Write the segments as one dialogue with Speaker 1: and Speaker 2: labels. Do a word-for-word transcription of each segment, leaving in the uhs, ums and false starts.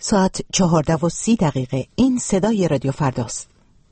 Speaker 1: ساعت چهارده و سی دقیقه. این صدای رادیو فرداست.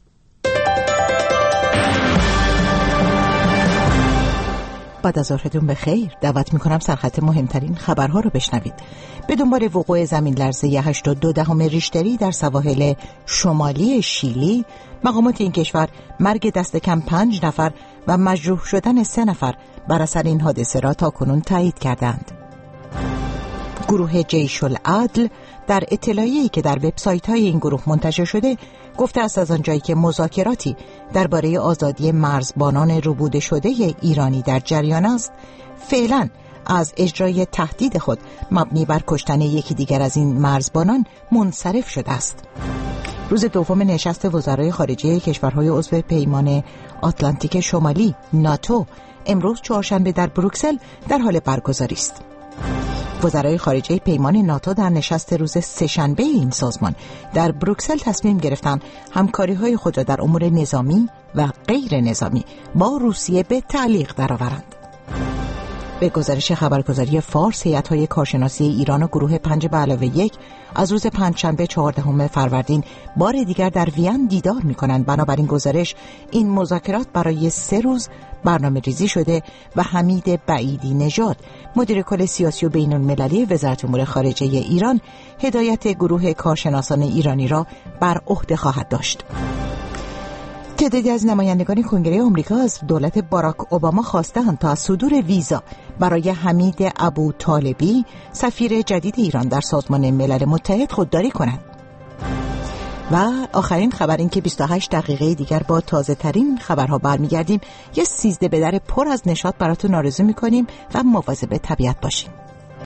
Speaker 1: بعد از ظهرتون بخیر. دعوت میکنم سرخط مهمترین خبرها رو بشنوید. به دنبال وقوع زمین لرزه هشت و دو دهم ریشتری در سواحل شمالی شیلی، مقامات این کشور مرگ دست کم پنج نفر و مجروح شدن سه نفر بر اثر این حادثه را تاکنون تایید کردند. گروه جیش العدل در اطلاعیه‌ای که در وبسایت‌های این گروه منتشر شده گفته است از آنجایی که مذاکراتی درباره آزادی مرزبانان ربوده شده ایرانی در جریان است، فعلا از اجرای تهدید خود مبنی بر کشتن یکی دیگر از این مرزبانان منصرف شده است. روز دوم نشست وزرای خارجه کشورهای عضو پیمان آتلانتیک شمالی ناتو امروز چهارشنبه در بروکسل در حال برگزاری است. وزرای خارجه پیمان ناتو در نشست روز سه‌شنبه این سازمان در بروکسل تصمیم گرفتند همکاری‌های خود را در امور نظامی و غیر نظامی با روسیه به تعلیق درآورند. به گزارش خبرگزاری فارس، هیئت‌های کارشناسی ایران و گروه پنج به علاوه یک از روز پنجشنبه چهاردهم فروردین بار دیگر در وین دیدار می‌کنند. بنابراین گزارش این مذاکرات برای سه روز برنامه ریزی شده و حمید بعیدی نژاد، مدیر کل سیاسی و بین‌المللی وزارت امور خارجه ایران، هدایت گروه کارشناسان ایرانی را بر عهده خواهد داشت. تعدادی از نمایندگان کنگره آمریکا از دولت باراک اوباما خواستند تا از صدور ویزا برای حمید ابوطالبی، سفیر جدید ایران در سازمان ملل متحد، خودداری کنند. و آخرین خبر این که بیست و هشت دقیقه دیگر با تازه ترین خبرها برمیگردیم. یه سیزده به در پر از نشاط براتون آرزو میکنیم و مواظب طبیعت باشیم.